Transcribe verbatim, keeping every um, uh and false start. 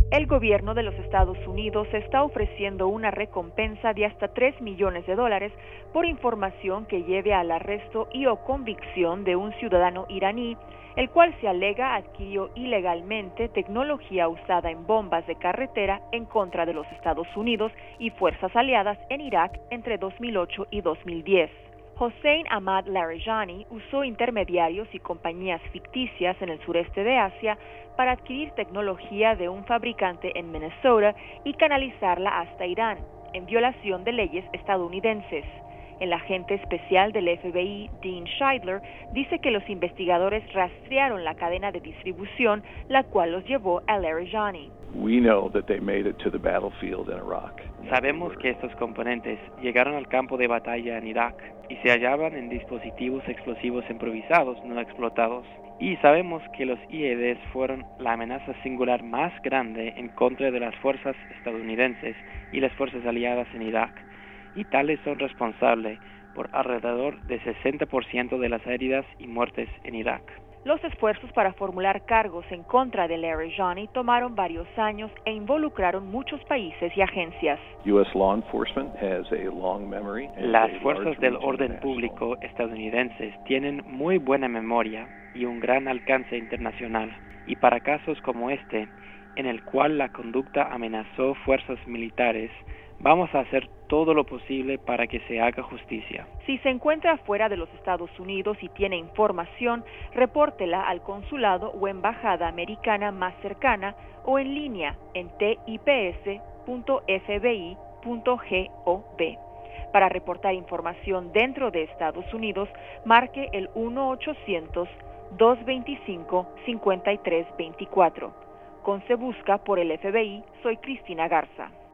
El gobierno de los Estados Unidos está ofreciendo una recompensa de hasta tres millones de dólares por información que lleve al arresto y o convicción de un ciudadano iraní, el cual se alega adquirió ilegalmente tecnología usada en bombas de carretera en contra de los Estados Unidos y fuerzas aliadas en Irak entre dos mil ocho y dos mil diez. Hossein Ahmad Larijani usó intermediarios y compañías ficticias en el sureste de Asia para adquirir tecnología de un fabricante en Minnesota y canalizarla hasta Irán, en violación de leyes estadounidenses. El agente especial del F B I, Dean Scheidler, dice que los investigadores rastrearon la cadena de distribución, la cual los llevó a Larijani. We know that they made it to the battlefield in Iraq. Sabemos que estos componentes llegaron al campo de batalla en Irak y se hallaban en dispositivos explosivos improvisados no explotados. Y sabemos que los I E Ds fueron la amenaza singular más grande en contra de las fuerzas estadounidenses y las fuerzas aliadas en Irak, y tales son responsables por alrededor de sesenta por ciento de las heridas y muertes en Irak. Los esfuerzos para formular cargos en contra de Larijani tomaron varios años e involucraron muchos países y agencias. U S law enforcement has a long memory. Las fuerzas del orden público estadounidenses tienen muy buena memoria y un gran alcance internacional, y para casos como este, en el cual la conducta amenazó fuerzas militares, vamos a hacer todo lo posible para que se haga justicia. Si se encuentra fuera de los Estados Unidos y tiene información, repórtela al consulado o embajada americana más cercana o en línea en tips punto f b i punto gov. Para reportar información dentro de Estados Unidos, marque el uno ochocientos, dos veinticinco, cincuenta y tres veinticuatro. Con Se Busca por el F B I, soy Cristina Garza.